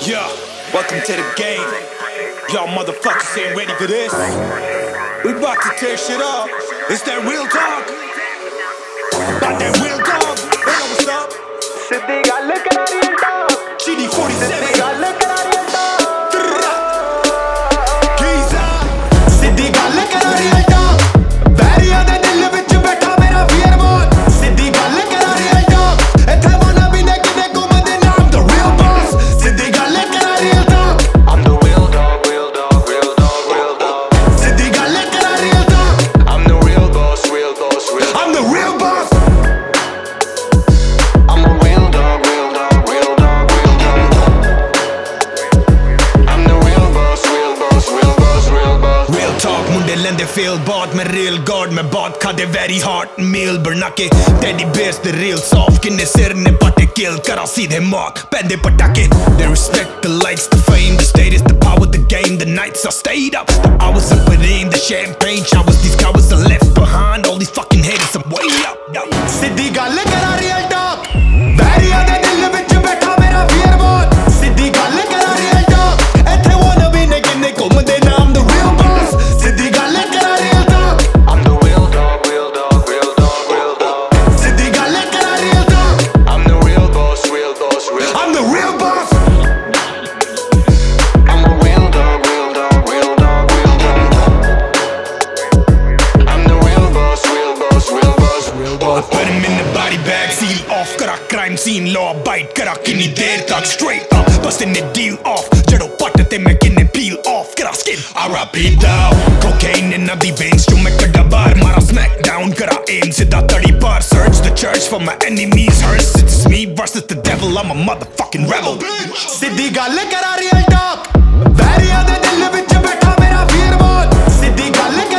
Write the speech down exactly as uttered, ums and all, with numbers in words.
Yeah, welcome to the game. Y'all motherfuckers ain't ready for this. We about to tear shit up. It's that real talk. About that real talk. Hey, yo, what's up? Siddi gall kara real talk. G D forty-seven. Siddi gall kara real talk. Giza. Siddi gall kara real talk. Variya de dil vich baitha mera fear mode. Siddi gall kara real talk. Ithe wanna be ne kide ghumde na. I'm the real boss. Siddi gall kara real talk. I'm the real dog, real dog, real dog, real dog. Siddi gall kara real talk. I'm the real boss, real boss, real. I'm the real boss. I'm a real dog, real dog, real dog, real dog. I'm the real boss, real boss, real boss, real boss. Real talk, मुंडे लेंदे feel bought मैं real god मैं बहुत खादे very hot meal बना के teddy bears the real soft किन्ने सिर ने पटे kill करा सीधे mock पैंदे पटाके they respect the likes the fame the status the power the game the nights I stayed up the hours I put in the champagne showers these cowards are left behind all these fucking haters I'm way up Siddi gall kara real talk. Variya de dil vich baitha mera fear mode. Siddi gall kara real talk. Ithe wanna be ne kinne ghumde na. I'm the real boss. Siddi gall kara real talk. I'm the real dog, real dog, real dog, real dog. Siddi gall kara real talk. I'm the real boss, real boss, real. I'm the real boss. I'm a real dog, real dog, real dog, real dog. I'm the real boss, real boss, real boss, real boss. Put him in the body bag, seal off करा crime scene law bite करा किन्नी देर तक straight up busting the deal off जड़ों पटते मैं किन्ने peel off करा skin R I P down cocaine in the veins जो मैं कड़ा बार मारा smack down करा aim सीधा तड़ी पार search the church for my enemies hearse it's me versus the devil I'm a motherfucking rebel Siddi gall kara real talk. Variya de dil vich baitha mera fear mode. Siddi gall